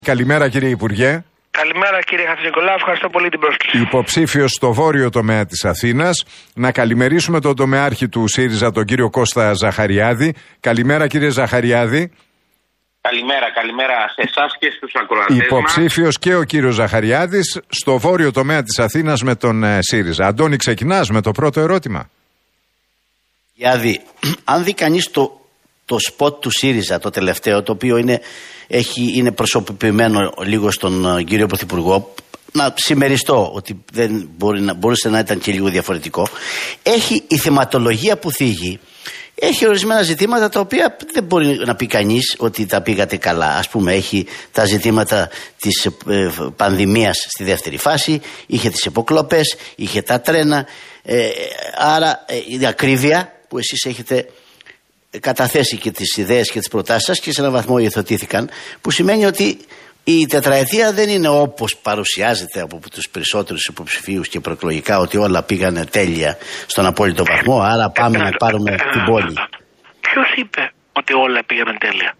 Καλημέρα κύριε Υπουργέ. Καλημέρα κύριε Χατζηνικολάου, ευχαριστώ πολύ την πρόσκληση. Υποψήφιος στο βόρειο τομέα της Αθήνας. Να καλημερίσουμε τον τομεάρχη του ΣΥΡΙΖΑ, τον κύριο Κώστα Ζαχαριάδη. Καλημέρα κύριε Ζαχαριάδη. Καλημέρα σε εσάς και στους ακροατές μας. Υποψήφιος και ο κύριος Ζαχαριάδης στο βόρειο τομέα της Αθήνας με τον ΣΥΡΙΖΑ. Αντώνη, ξεκινάς με το πρώτο ερώτημα. Γιάδη, αν δει κανείς το σποτ του ΣΥΡΙΖΑ, το τελευταίο, το οποίο είναι προσωποποιημένο λίγο στον κύριο Πρωθυπουργό, να συμμεριστώ ότι δεν μπορούσε να ήταν και λίγο διαφορετικό. Έχει η θεματολογία που θίγει. Έχει ορισμένα ζητήματα τα οποία δεν μπορεί να πει κανείς ότι τα πήγατε καλά. Ας πούμε, έχει τα ζητήματα της πανδημίας στη δεύτερη φάση, είχε τις υποκλοπές, είχε τα τρένα. Άρα η ακρίβεια που εσείς έχετε καταθέσει και τις ιδέες και τις προτάσεις σας και σε έναν βαθμό υιοθετήθηκαν, που σημαίνει ότι η τετραετία δεν είναι όπως παρουσιάζεται από τους περισσότερους υποψηφίους και προεκλογικά, ότι όλα πήγανε τέλεια στον απόλυτο βαθμό, άρα πάμε να πάρουμε την πόλη. Ποιος είπε ότι όλα πήγανε τέλεια?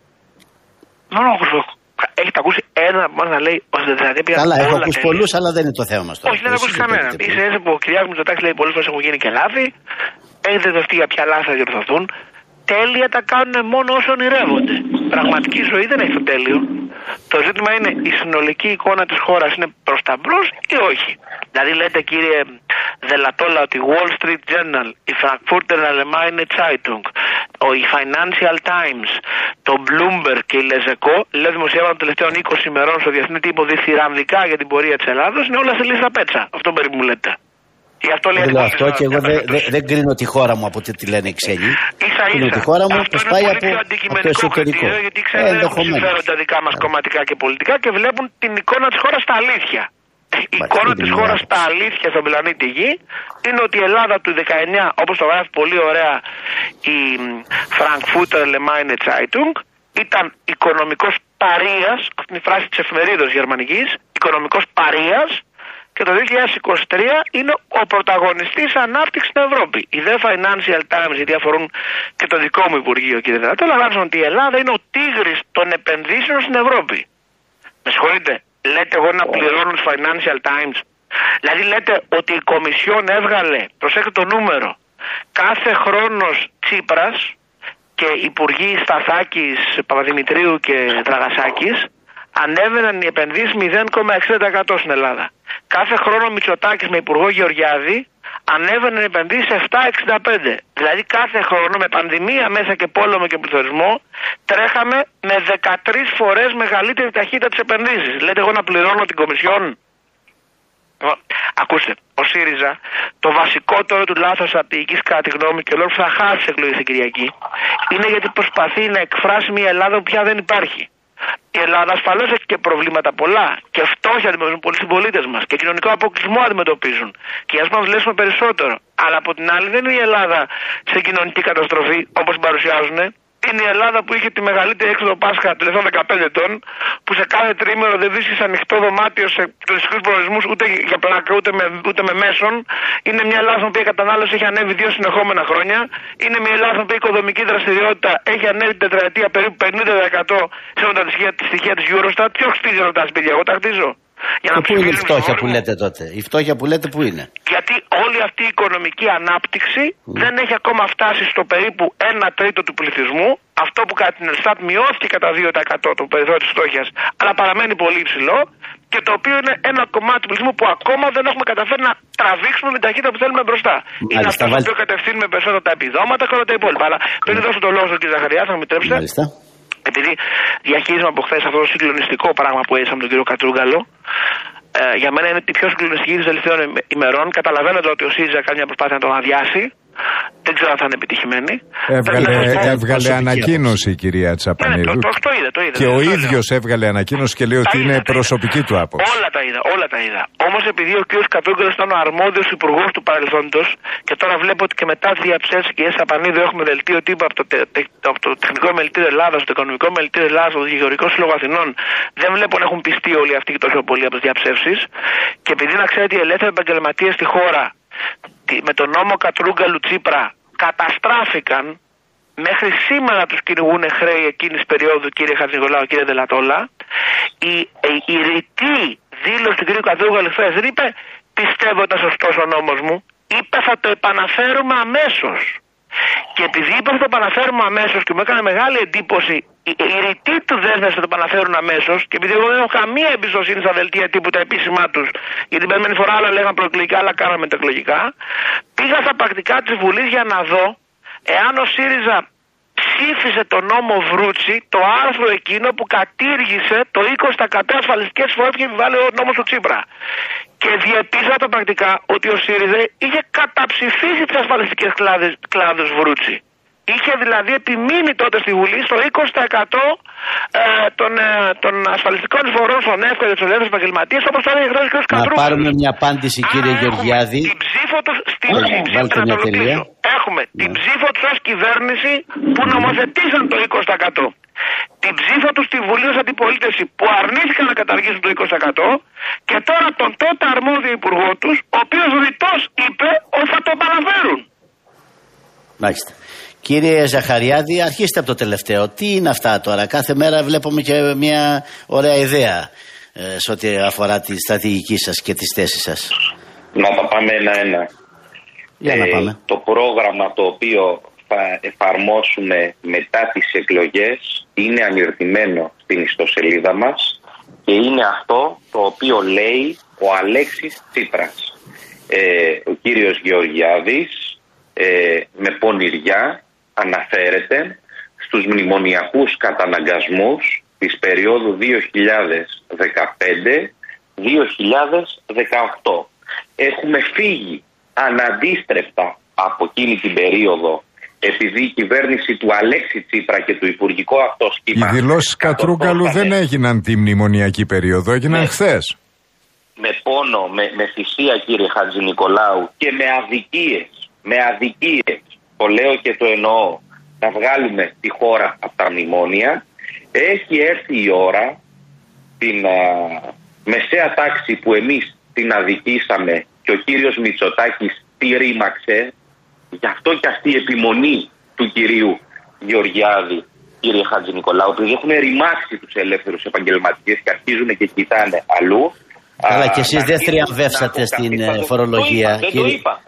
Έχετε ακούσει ένα που να λέει ότι δηλαδή πήγανε καλά, όλα έχω ακούσει πολλούς, αλλά δεν είναι το θέμα μας τώρα. Όχι, δεν έχω ακούσει κανένα. Είσαι έτσι που ο Κυριάκος Μητσοτάκης λέει πολλές φορές έχουν γίνει και λάθη. Έχετε δεχτεί για ποια λάθη θα διορθωθούν. Τέλεια τα κάνουν μόνο όσο ονειρεύονται. Πραγματική ζωή δεν έχει το τέλειο. Το ζήτημα είναι η συνολική εικόνα της χώρας είναι προς τα μπρος ή όχι. Δηλαδή λέτε κύριε Δελατόλα ότι η Wall Street Journal, η Frankfurter Allgemeine Zeitung, η Financial Times, το Bloomberg και η Λεζεκό, λέει δημοσιεύματα των τελευταίων 20 ημερών στο διεθνή τύπο διθυραμβικά για την πορεία της Ελλάδος, είναι όλα σε λίστα πέτσα. Αυτό περίπου μου λέτε. Δεν λέω αυτό και εγώ δεν κρίνω τη χώρα μου από ό,τι τη λένε οι ξένοι. Κρίνω τη χώρα μου πως πάει από το εσωτερικό. Γιατί ξέρετε έχουν συμφέροντα δικά μας κομματικά και πολιτικά και βλέπουν την εικόνα της χώρας στα αλήθεια. Η εικόνα της χώρας στα αλήθεια στον πλανήτη Γη είναι ότι η Ελλάδα του 19, όπως το γράφει πολύ ωραία η Frankfurter Allgemeine Zeitung, ήταν οικονομικός παρείας, αυτή είναι η φράση της εφημερίδας γερμανικής, οικονομικός παρείας, και το 2023 είναι ο πρωταγωνιστής ανάπτυξης στην Ευρώπη. Οι The Financial Times, γιατί αφορούν και το δικό μου Υπουργείο, κύριε Δελατόλα, γράψαν ότι η Ελλάδα είναι ο τίγρης των επενδύσεων στην Ευρώπη. Με συγχωρείτε, λέτε εγώ να πληρώνω τους Financial Times? Δηλαδή λέτε ότι η Κομισιόν έβγαλε, προσέξτε το νούμερο, κάθε χρόνος Τσίπρας και υπουργοί Σταθάκης, Παπαδημητρίου και Δραγασάκης, ανέβαιναν οι επενδύσεις 0,60% στην Ελλάδα. Κάθε χρόνο Μητσοτάκης με υπουργό Γεωργιάδη ανέβαιναν οι επενδύσεις 7,65%. Δηλαδή κάθε χρόνο με πανδημία μέσα και πόλεμο και πληθωρισμό τρέχαμε με 13 φορές μεγαλύτερη ταχύτητα τις επενδύσεις. Λέτε εγώ να πληρώνω την Κομισιόν? Ακούστε, ο ΣΥΡΙΖΑ το βασικότερο του λάθος στρατηγικής κατά τη γνώμη και ο λόγος που θα χάσει τις εκλογές την Κυριακή είναι γιατί προσπαθεί να εκφράσει μια Ελλάδα που πια δεν υπάρχει. Η Ελλάδα ασφαλώς έχει και προβλήματα πολλά και φτώχεια αντιμετωπίζουν πολλοί συμπολίτες μας και κοινωνικό αποκλεισμό αντιμετωπίζουν και ας μας δουλέψουμε περισσότερο. Αλλά από την άλλη δεν είναι η Ελλάδα σε κοινωνική καταστροφή όπως την παρουσιάζουν. Είναι η Ελλάδα που είχε τη μεγαλύτερη έξοδο Πάσχα των τελευταίων 15 ετών, που σε κάθε τρίμηνο δεν βρίσκει ανοιχτό δωμάτιο σε τουριστικούς προορισμούς ούτε για πλάκα ούτε με μέσον. Είναι μια Ελλάδα που η κατανάλωση έχει ανέβει 2 συνεχόμενα χρόνια. Είναι μια Ελλάδα που η οικοδομική δραστηριότητα έχει ανέβει την τετραετία περίπου 50% σύμφωνα τη στοιχεία της Eurostat. Ποιο χτίζει όλα τα σπίτια? Εγώ τα χτίζω. Πού είναι η φτώχεια που λέτε τότε? Η φτώχεια που λέτε πού είναι? Γιατί όλη αυτή η οικονομική ανάπτυξη δεν έχει ακόμα φτάσει στο περίπου 1/3 του πληθυσμού. Αυτό που κατά την Ελστάτ μειώθηκε κατά 2% το περιθώριο της φτώχειας, αλλά παραμένει πολύ υψηλό. Και το οποίο είναι ένα κομμάτι του πληθυσμού που ακόμα δεν έχουμε καταφέρει να τραβήξουμε με την ταχύτητα που θέλουμε μπροστά. Είναι αυτό το οποίο κατευθύνουμε περισσότερο τα επιδόματα και όλα τα υπόλοιπα. Αλλά πριν δώσω το λόγο στον κ. Ζαχαριάδη, θα μου επιτρέψετε. Επειδή διαχειρίζομαι από χθες αυτό το συγκλονιστικό πράγμα που έζησα με τον κύριο Κατρούγκαλο, για μένα είναι η πιο συγκλονιστική των τελευταίων ημερών. Καταλαβαίνετε ότι ο ΣΥΡΙΖΑ κάνει μια προσπάθεια να τον αδειάσει. Δεν ξέρω αν θα είναι επιτυχημένη. Έβγαλε ανακοίνωση η κυρία Τσαπανίδου. Το είδα. Και ο ίδιος έβγαλε ανακοίνωση και λέει ότι είναι προσωπική του άποψη. Όλα τα είδα. Όμως επειδή ο κ. Κατρούγκαλος ήταν ο αρμόδιος υπουργός του παρελθόντος και τώρα βλέπω ότι και μετά τη διαψεύση της κυρίας Τσαπανίδου έχουμε δελτίο τύπου από το Τεχνικό Μελητήριο Ελλάδας, το Οικονομικό Μελητήριο Ελλάδας, το Γεωργικό Σύλλογο Αθηνών, δεν βλέπω να έχουν πιστεί όλοι αυτοί τόσο πολύ από τις διαψεύσεις. Και επειδή να ξέρετε οι ελεύθεροι επαγγελματίες στη χώρα με τον νόμο Κατρούγκαλου Τσίπρα καταστράφηκαν μέχρι σήμερα τους κυνηγούν χρέη εκείνης περίοδου, κύριε Χατζηνικολάου, κύριε Δελατόλα. Η ρητή δήλωση του κύριου Καδούγαλου χθες δεν είπε πιστεύω ήταν σωστός ο νόμος μου, είπε θα το επαναφέρουμε αμέσως. Και επειδή είπε θα το επαναφέρουμε αμέσως και μου έκανε μεγάλη εντύπωση η ρητή του δέσμευση θα το επαναφέρουν αμέσως, και επειδή εγώ δεν έχω καμία εμπιστοσύνη στα δελτία τύπου τα επίσημά τους, γιατί την περμένη φορά άλλα λέγαν προεκλογικά, άλλα κάναμε τα εκλογικά, πήγα στα πρακτικά της Βουλής για να δω εάν ο ΣΥΡΙΖΑ ψήφισε το νόμο Βρούτσι, το άρθρο εκείνο που κατήργησε το 20% ασφαλιστικές εισφορές και επιβάλλει ο νόμος του Τσίπρα. Και διεπίστωσα τα πρακτικά ότι ο ΣΥΡΙΖΑ είχε καταψηφίσει τις ασφαλιστικές κλάδους Βρούτσι. Είχε δηλαδή επιμείνει τότε στη Βουλή στο 20% των ασφαλιστικών εισφορών στον ΕΦΚΑ και τους ελεύθερους επαγγελματίες, όπως τώρα έχει ο κ. Καντρούκας. Να πάρουμε μια απάντηση, κύριε Γεωργιάδη. Την ψήφο τους έχουμε την ψήφο τους ως κυβέρνηση που νομοθετήσαν το 20%. Την ψήφο τους στη Βουλή ως αντιπολίτευση που αρνήθηκαν να καταργήσουν το 20% και τώρα τον τότε αρμόδιο υπουργό τους, ο οποίος ρητός είπε ότι θα το επαναφέρουν. Μάλιστα. Κύριε Ζαχαριάδη, αρχίστε από το τελευταίο. Τι είναι αυτά τώρα? Κάθε μέρα βλέπουμε και μια ωραία ιδέα σε ό,τι αφορά τη στρατηγική σας και τις θέσεις σας. Να τα πάμε ένα-ένα. Για να πάμε. Το πρόγραμμα το οποίο θα εφαρμόσουμε μετά τις εκλογές είναι ανιρτημένο στην ιστοσελίδα μας και είναι αυτό το οποίο λέει ο Αλέξης Τσίπρας. Ο κύριος Γεωργιάδης με πονηριά αναφέρεται στους μνημονιακούς καταναγκασμούς της περίοδου 2015-2018. Έχουμε φύγει αναντίστρεπτα από εκείνη την περίοδο, επειδή η κυβέρνηση του Αλέξη Τσίπρα και του υπουργικό αυτό σχήμα... Οι δηλώσεις Κατρούγκαλου δεν έγιναν τη μνημονιακή περίοδο, έγιναν χθες. Με πόνο, με θυσία, κύριε Χατζηνικολάου, και με αδικίες, το λέω και το εννοώ, να βγάλουμε τη χώρα από τα μνημόνια. Έχει έρθει η ώρα την μεσαία τάξη που εμείς την αδικήσαμε και ο κύριος Μητσοτάκης τη ρήμαξε. Γι' αυτό και αυτή η επιμονή του κυρίου Γεωργιάδη, κύριε Χατζηνικολάου, επειδή έχουν ρημάξει τους ελεύθερους επαγγελματίες και αρχίζουν και κοιτάνε αλλού. Αλλά και εσείς δεν θριαμβεύσατε στην φορολογία. Δεν το είπα.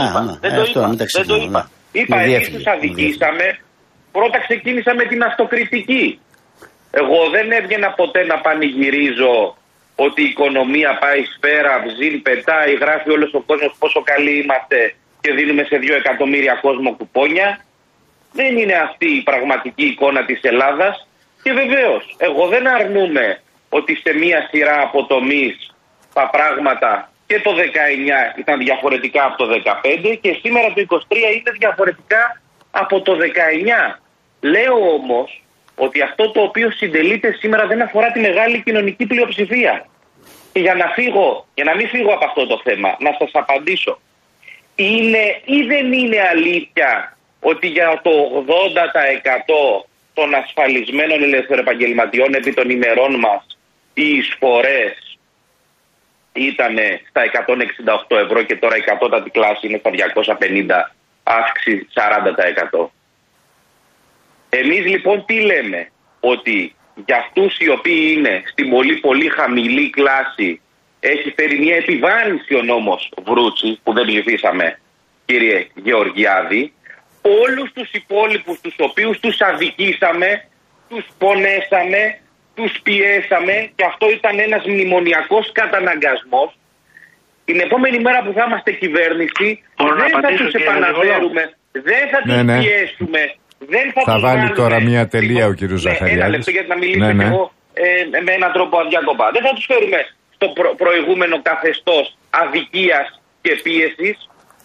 Είπα, εμείς τους αδικήσαμε. Πρώτα ξεκίνησα με την αυτοκριτική. Εγώ δεν έβγαινα ποτέ να πανηγυρίζω ότι η οικονομία πάει σφαίρα, βζίν, πετάει, γράφει όλος ο κόσμος πόσο καλοί είμαστε και δίνουμε σε 2 εκατομμύρια κόσμο κουπόνια. Δεν είναι αυτή η πραγματική εικόνα της Ελλάδας. Και βεβαίως, εγώ δεν αρνούμαι ότι σε μία σειρά από τομείς τα πράγματα και το 19 ήταν διαφορετικά από το 15 και σήμερα το 23 είναι διαφορετικά από το 19. Λέω όμως ότι αυτό το οποίο συντελείται σήμερα δεν αφορά τη μεγάλη κοινωνική πλειοψηφία. Και για να μην φύγω από αυτό το θέμα, να σας απαντήσω. Είναι ή δεν είναι αλήθεια ότι για το 80% των ασφαλισμένων ελευθεροεπαγγελματιών επί των ημερών μας οι εισφορές ήταν στα 168 ευρώ και τώρα η κατώτατη κλάση είναι στα 250, αύξηση 40%. Εμείς λοιπόν τι λέμε? Ότι για αυτούς οι οποίοι είναι στην πολύ πολύ χαμηλή κλάση έχει φέρει μια επιβάρυνση ο νόμος Βρούτσι που δεν ψηφίσαμε, κύριε Γεωργιάδη. Όλους τους υπόλοιπους τους οποίους τους αδικήσαμε, τους πονέσαμε, τους πιέσαμε και αυτό ήταν ένας μνημονιακός καταναγκασμός. Την επόμενη μέρα που θα είμαστε κυβέρνηση δεν θα τους επαναφέρουμε, δεν θα τους πιέσουμε. Δεν θα βάλει τώρα μια τελεία ο κύριος Ζαχαριάδης. Ένα λεπτό γιατί να μιλήσω και εγώ με έναν τρόπο αδιάκοπα. Δεν θα τους φέρουμε στο προηγούμενο καθεστώς αδικίας και πίεσης.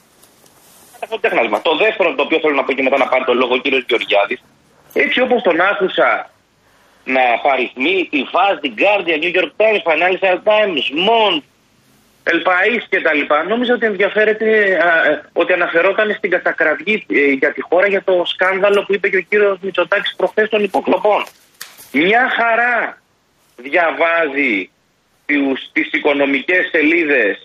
Το δεύτερο το οποίο θέλω να πω και μετά να πάρει το λόγο ο κύριος Γεωργιάδης, έτσι όπως τον άκουσα να παριθμεί τη Fast, The Guardian, New York Times, Financial Times, Mont, El País και τα λοιπά, νόμιζα ότι ότι αναφερόταν στην κατακραυγή για τη χώρα για το σκάνδαλο που είπε και ο κύριος Μητσοτάκης προχθές των υποκλοπών. Μια χαρά διαβάζει τις οικονομικές σελίδες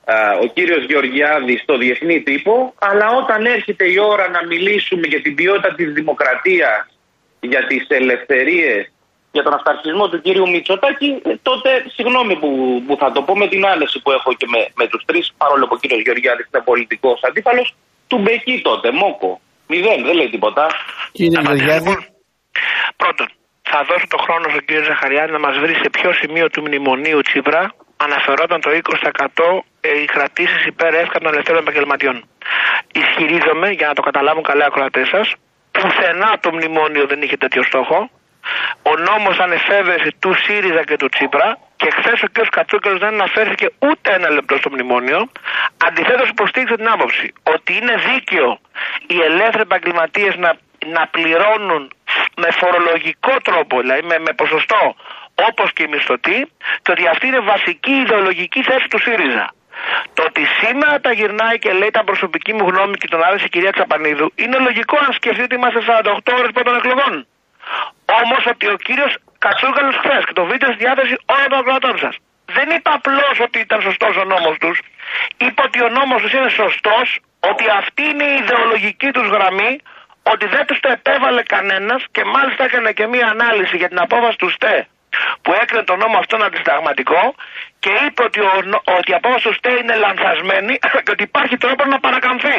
ο κύριος Γεωργιάδης στο διεθνή τύπο, αλλά όταν έρχεται η ώρα να μιλήσουμε για την ποιότητα της δημοκρατίας, για τις ελευθερίες, για τον αυταρχισμό του κύριου Μητσοτάκη, τότε, συγγνώμη που θα το πω με την άνεση που έχω και με τους τρεις, παρόλο που ο κύριος Γεωργιάδης είναι πολιτικός αντίπαλος, του Μπεκί τότε, μόκο. 0, δεν λέει τίποτα. Κύριε Γεωργιάδη. Πρώτον, θα δώσω το χρόνο στον κύριο Ζαχαριάδη να μας βρει σε ποιο σημείο του μνημονίου Τσίπρα αναφερόταν το 20% οι κρατήσεις υπέρ εύκολων των ελευθέρων επαγγελματιών. Ισχυρίζομαι, για να το καταλάβουν καλά οι ακροατές σας, πουθενά το μνημόνιο δεν είχε τέτοιο στόχο. Ο νόμος ανεφεύρεση του ΣΥΡΙΖΑ και του Τσίπρα, και χθες ο κ. Κατσούκαλος δεν αναφέρθηκε ούτε ένα λεπτό στο μνημόνιο. Αντιθέτως υποστήριξε την άποψη ότι είναι δίκαιο οι ελεύθεροι επαγγελματίες να πληρώνουν με φορολογικό τρόπο, δηλαδή με ποσοστό, όπως και οι μισθωτοί, και ότι αυτή είναι βασική ιδεολογική θέση του ΣΥΡΙΖΑ. Το ότι σήμερα τα γυρνάει και λέει τα προσωπική μου γνώμη και τον άρεσε η κυρία Τσαπανίδου, είναι λογικό αν σκεφτείτε ότι είμαστε 48 ώρες πρώτων εκλογών. Όμως ότι ο κύριος Κατσούκαλος χθες, και το βίντεο στη διάθεση όλων των ακροατών σας, δεν είπε απλώς ότι ήταν σωστός ο νόμος τους, είπε ότι ο νόμος τους είναι σωστός, ότι αυτή είναι η ιδεολογική τους γραμμή, ότι δεν τους το επέβαλε κανένας, και μάλιστα έκανε και μία ανάλυση για την απόφαση του ΣΤΕ που έκρινε τον νόμο αυτόν αντισταγματικό, και είπε ότι η απόφαση του ΣΤΕ είναι λανθασμένη και ότι υπάρχει τρόπο να παρακαμφθεί.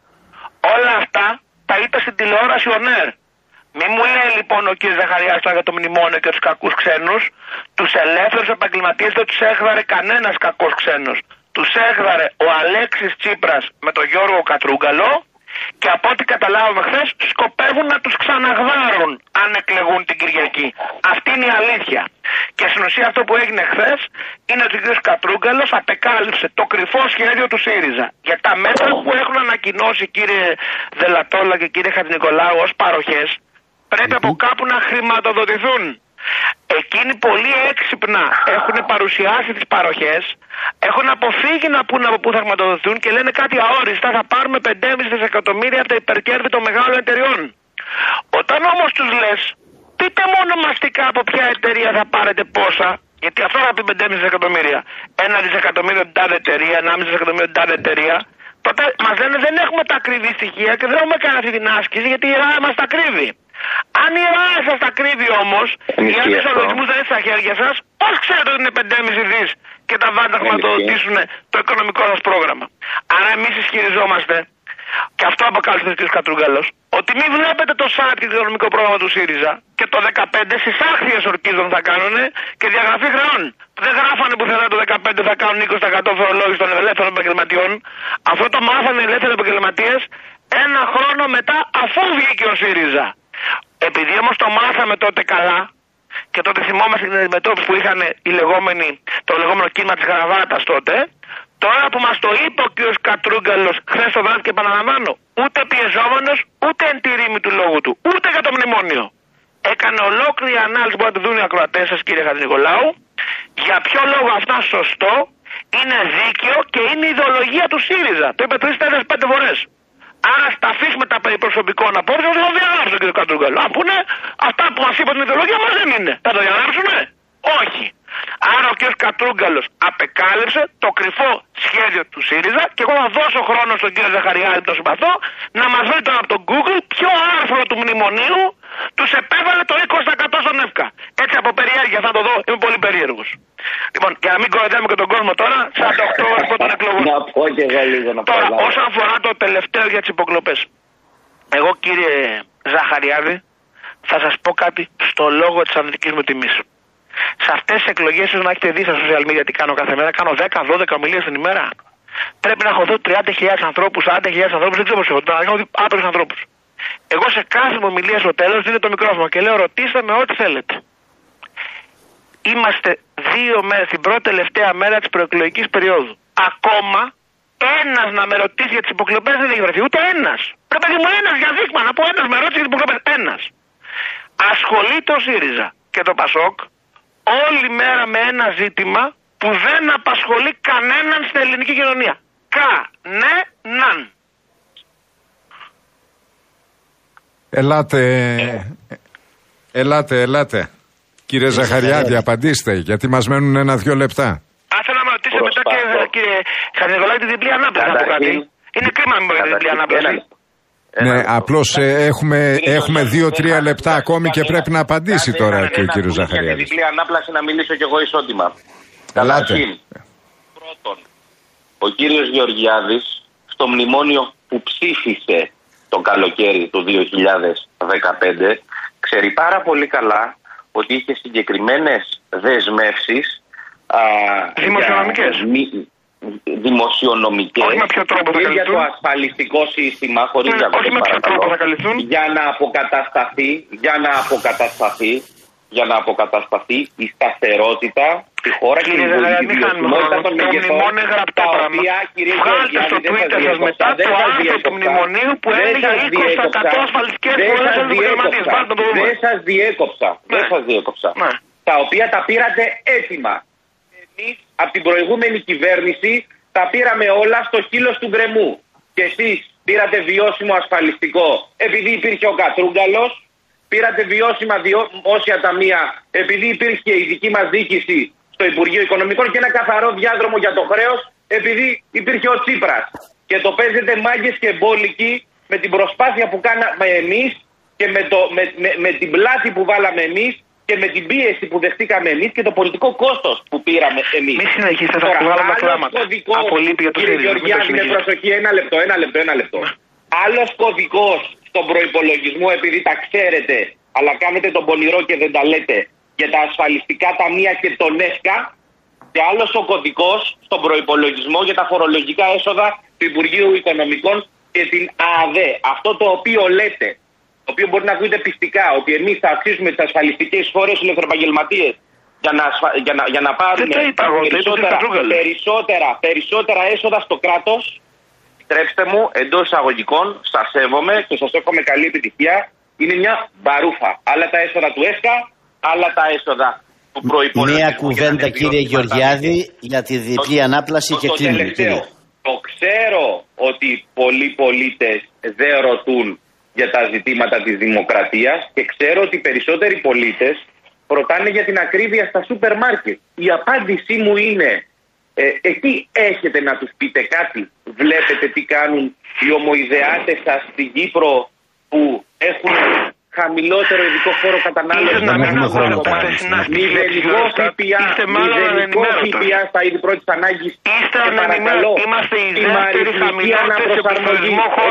Όλα αυτά τα είπε στην τηλεόραση ο ΝΕΡ. Μη μου λέει λοιπόν ο κ. Ζαχαριάς για το μνημόνιο και τους κακούς ξένους. Τους ελεύθερους επαγγελματίες δεν τους έχδαρε κανένας κακός ξένος. Τους έχδαρε ο Αλέξης Τσίπρας με τον Γιώργο Κατρούγκαλο, και από ό,τι καταλάβαμε χθες σκοπεύουν να τους ξαναγδάρουν αν εκλεγούν την Κυριακή. Αυτή είναι η αλήθεια. Και στην ουσία αυτό που έγινε χθες είναι ότι ο κ. Κατρούγκαλος απεκάλυψε το κρυφό σχέδιο του ΣΥΡΙΖΑ για τα μέτρα που έχουν ανακοινώσει, κύριε Δελατόλα και κύριε Χατζηνικολάου, ως παροχές. Πρέπει από κάπου να χρηματοδοτηθούν. Εκείνοι πολύ έξυπνα έχουν παρουσιάσει τις παροχές, έχουν αποφύγει να πούν από πού θα χρηματοδοτηθούν και λένε κάτι αόριστα, θα πάρουμε 5,5 δισεκατομμύρια από τα υπερκέρδη των μεγάλων εταιριών. Όταν όμως τους λες, πείτε μόνο μαστικά από ποια εταιρεία θα πάρετε πόσα, γιατί αυτό θα πει 5,5 δισεκατομμύρια, 1 δισεκατομμύριο την τάδε εταιρεία, 1,5 δισεκατομμύριο την τάδε εταιρεία, τότε μας λένε δεν έχουμε τα ακριβή στοιχεία και δεν έχουμε κάνει αυτή την άσκηση γιατί η ΡΑΕ μας τα κρύβει. Αν η ΡΑΕ σας τα κρύβει όμως, οι άλλοι ισολογισμούς δεν είναι στα χέρια σας, πώς ξέρετε ότι είναι 5,5 δις και τα βάζετε να χρηματοδοτήσουν το οικονομικό σας πρόγραμμα? Άρα εμείς ισχυριζόμαστε, και αυτό αποκάλυψε ο κ. Κατρούγκαλος, ότι μην βλέπετε το site και το οικονομικό πρόγραμμα του ΣΥΡΙΖΑ και το 15 στις άχθιες ορκίζων θα κάνουν και διαγραφή χρεών. Δεν γράφανε πουθενά το 15 θα κάνουν 20% φορολόγηση των ελεύθερων επαγγελματιών. Αυτό το μάθανε οι ελεύθεροι επαγγελματίες ένα χρόνο μετά, αφού βγήκε ο ΣΥΡΙΖΑ. Επειδή όμως το μάθαμε τότε καλά, και τότε θυμόμαστε την αντιμετώπιση που είχαν το λεγόμενο κίνημα της Γραβάτας τότε, τώρα που μας το είπε ο κ. Κατρούγκαλος χθες το βράδυ, και επαναλαμβάνω, ούτε πιεζόμενος, ούτε εν τη ρήμη του λόγου του, ούτε για το μνημόνιο. Έκανε ολόκληρη ανάλυση που θα τη δουν οι ακροατές σας, κύριε Χατζηνικολάου, για ποιο λόγο αυτά σωστό, είναι δίκαιο και είναι η ιδεολογία του ΣΥΡΙΖΑ. Το είπε 3-4-5 φορές. Άρα στα αφήσουμε τα περί προσωπικών απόψεων, θα το διαγράψουν τον κ. Κατρούγκαλο. Αν πούνε αυτά που μας είπαν την ιδεολογία μας δεν είναι. Θα το διαγράψουνε? Όχι. Άρα ο κ. Κατρούγκαλος απεκάλυψε το κρυφό σχέδιο του ΣΥΡΙΖΑ, και εγώ θα δώσω χρόνο στον κ. Ζαχαριάδη, τον συμπαθώ, να μας βρει τώρα από το Google ποιο άρθρο του μνημονίου τους επέβαλε το 20% στον ΕΦΚΑ. Έτσι από περιέργεια θα το δω, είμαι πολύ περίεργος. Λοιπόν, για να μην κοροϊδεύουμε και τον κόσμο τώρα, 48 ώρες πρώτων εκλογών. Να πω και εγώ λίγο να πω. Τώρα, όσον αφορά το τελευταίο για τις υποκλοπές, εγώ κύριε Ζαχαριάδη θα σας πω κάτι στο λόγο της ανδρικής μου τιμής. Σε αυτές τις εκλογές, ίσως να έχετε δει στα social media τι κάνω κάθε μέρα, κάνω 10-12 ομιλίες την ημέρα. Πρέπει να έχω δει 30.000 ανθρώπους, 40.000 ανθρώπους, δεν ξέρω πώς έχω δει, έχω δει άπειρους ανθρώπους. Εγώ σε κάθε μου ομιλία στο τέλος δίνω το μικρόφωνο και λέω ρωτήστε με ό,τι θέλετε. Είμαστε 2 μέρες, την πρώτη τελευταία μέρα της προεκλογικής περίοδου. Ακόμα ένας να με ρωτήσει για τις υποκλοπές δεν έχει βρεθεί, ούτε ένας. Πρέπει μου ένας για δείγμα να πω, ένας με ρώτησε για τις υποκλοπές, ένας. Ασχολείται ο ΣΥΡΙΖΑ και το ΠΑΣΟΚ όλη μέρα με ένα ζήτημα που δεν απασχολεί κανέναν στην ελληνική κοινωνία. Κανέναν. Ελάτε. Κύριε Ζαχαριάδη, απαντήστε, γιατί μας μένουν 1-2 λεπτά. Θέλω να με ρωτήσετε μετά κύριε Χατζηνικολάου, τη διπλή ανάπλαση. Να πω κάτι. Είναι κρίμα να μην μπορεί τη διπλή ανάπλαση. Ναι, απλώς έχουμε 2-3 λεπτά ακόμη και πρέπει να απαντήσει τώρα και ο κύριος Ζαχαριάδης. Για τη διπλή ανάπλαση να μιλήσω κι εγώ ισότιμα. Καταρχήν, πρώτον, ο κύριος Γεωργιάδης στο μνημόνιο που ψήφισε το καλοκαίρι του 2015 ξέρει πάρα πολύ καλά ότι είχε συγκεκριμένες δεσμεύσεις δημοσιονομικές για το ασφαλιστικό σύστημα χωρίς για να αποκατασταθεί η σταθερότητα στη χώρα και η βιωσιμότητα των μεγεθών, τα οποία, κύριε Γεωργιάδη, δεν σας διέκοψα. Τα οποία τα πήρατε έτοιμα. Εμείς από την προηγούμενη κυβέρνηση τα πήραμε όλα στο χείλος του γκρεμού. Και εσείς πήρατε βιώσιμο ασφαλιστικό επειδή υπήρχε ο Κατρούγκαλος, πήρατε βιώσιμα δημόσια ταμεία επειδή υπήρχε η δική μας διοίκηση στο Υπουργείο Οικονομικών και ένα καθαρό διάδρομο για το χρέος επειδή υπήρχε ο Τσίπρας. Και το παίζετε μάγκες και μπόλικοι με την προσπάθεια που κάναμε εμείς και με την πλάτη που βάλαμε εμείς και με την πίεση που δεχτήκαμε εμείς και το πολιτικό κόστος που πήραμε εμείς. Μη συνεχίσετε, θα βγάλουμε πράγματα. Κύριε Γεωργιάδη, με προσοχή, ένα λεπτό. Άλλος κωδικός στον προϋπολογισμό, επειδή τα ξέρετε, αλλά κάνετε τον πονηρό και δεν τα λέτε, για τα ασφαλιστικά ταμεία και τον ΕΣΚΑ, και άλλος ο κωδικός στον προϋπολογισμό για τα φορολογικά έσοδα του Υπουργείου Οικονομικών και την ΑΑΔΕ. Αυτό το οποίο λέτε, το οποίο μπορεί να ακούγεται πιστικά, ότι εμείς θα αυξήσουμε τις ασφαλιστικές εισφορές στους ελευθεροπαγγελματίες για να πάρουμε περισσότερα έσοδα στο κράτος. Επιτρέψτε μου, εντός εισαγωγικών, σας σέβομαι και σας εύχομαι καλή επιτυχία. Είναι μια μπαρούφα. Άλλα τα έσοδα του ΕΣΚΑ, άλλα τα έσοδα του προϋπολογισμού. Μία κουβέντα, κύριε Γεωργιάδη, για τη διπλή ανάπλαση και κλείνουμε. Το ξέρω ότι πολλοί πολίτες δεν ρωτούν για τα ζητήματα της δημοκρατίας και ξέρω ότι περισσότεροι πολίτες ρωτάνε για την ακρίβεια στα σούπερ μάρκετ. Η απάντησή μου είναι, εκεί έχετε να τους πείτε κάτι? Βλέπετε τι κάνουν οι ομοειδεάτες σας στην Κύπρο που έχουν χαμηλότερο ειδικό φόρο κατανάλωσης, μηδενικό ΦΠΑ στα είδη πρώτης ανάγκης και παρακαλώ τη μαριθμική αναπροσαρμογή.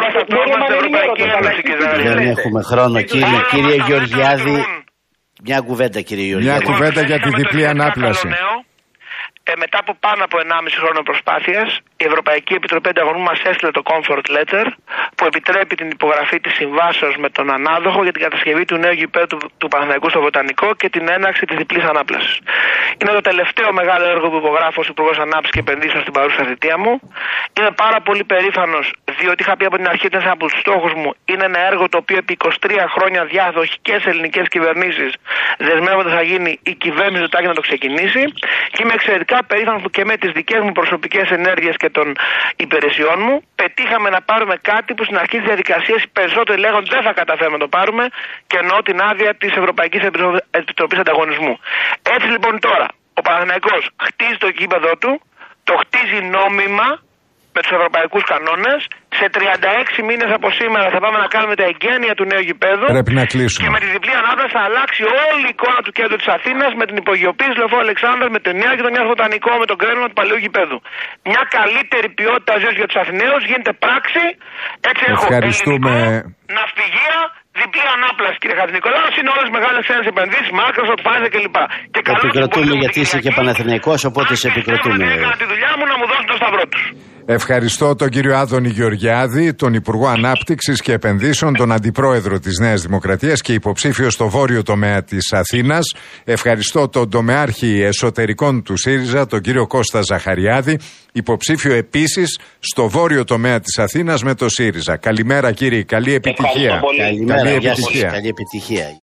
Δεν έχουμε χρόνο, κύριε Γεωργιάδη. Μια κουβέντα, κύριε Γεωργιάδη. Μια κουβέντα για τη διπλή ανάπλαση. Μετά από πάνω από 1,5 χρόνο προσπάθειας, η Ευρωπαϊκή Επιτροπή Ανταγωνισμού μας έστειλε το Comfort Letter που επιτρέπει την υπογραφή της συμβάσεως με τον ανάδοχο για την κατασκευή του νέου γηπέδου του Παναθηναϊκού στο Βοτανικό και την έναρξη της διπλής ανάπλασης. Είναι το τελευταίο μεγάλο έργο που υπογράφω ως Υπουργός Ανάπτυξης και Επενδύσεων στην παρούσα θητεία μου. Είμαι πάρα πολύ περήφανος, διότι είχα πει από την αρχή ότι ένα από τους στόχους μου είναι ένα έργο το οποίο επί 23 χρόνια διαδοχικές ελληνικές κυβερνήσεις δεσμεύονται θα γίνει η κυβέρνηση του Τάκη να το ξεκινήσει. Και είμαι εξαιρετικά περήφανος που και με τις δικές μου προσωπικές ενέργειες και των υπηρεσιών μου πετύχαμε να πάρουμε κάτι που στην αρχή της διαδικασίας οι περισσότεροι λέγουν δεν θα καταφέρουμε να το πάρουμε, και εννοώ την άδεια της Ευρωπαϊκής Επιτροπής Ανταγωνισμού. Έτσι λοιπόν τώρα ο Παναθηναϊκός χτίζει το γήπεδο του, το χτίζει νόμιμα με τους ευρωπαϊκούς κανόνες. Σε 36 μήνες από σήμερα θα πάμε να κάνουμε τα εγγένεια του νέου γηπέδου. Πρέπει να κλείσουμε. Και με τη διπλή ανάπλαση θα αλλάξει όλη η εικόνα του κέντρου της Αθήνας με την υπογειοποίηση Λεωφόρου Αλεξάνδρας, με τη νέα γειτονιά στο Βοτανικό, με τον κρέμισμα του παλαιού γηπέδου. Μια καλύτερη ποιότητα ζωής για τους Αθηναίους γίνεται πράξη. Έτσι έχω ελληνικό, ναυπηγεία, διπλή ανάπλαση, κύριε Χατζηνικολάου. Είναι όλες μεγάλες ξένες επενδύσεις, Microsoft, Pfizer κλπ. Επικροτούμε γιατί είσαι και Παναθηναϊκός, οπότε σε επικροτούμε. Έκανα τη δουλειά μου να μου δώσουν το σταυρό τους. Ευχαριστώ τον κύριο Άδωνη Γεωργιάδη, τον Υπουργό Ανάπτυξης και Επενδύσεων, τον Αντιπρόεδρο της Νέας Δημοκρατίας και υποψήφιο στο βόρειο τομέα της Αθήνας. Ευχαριστώ τον τομεάρχη εσωτερικών του ΣΥΡΙΖΑ, τον κύριο Κώστα Ζαχαριάδη, υποψήφιο επίσης στο βόρειο τομέα της Αθήνας με το ΣΥΡΙΖΑ. Καλημέρα κύριε, καλή επιτυχία. Καλημέρα, καλή επιτυχία.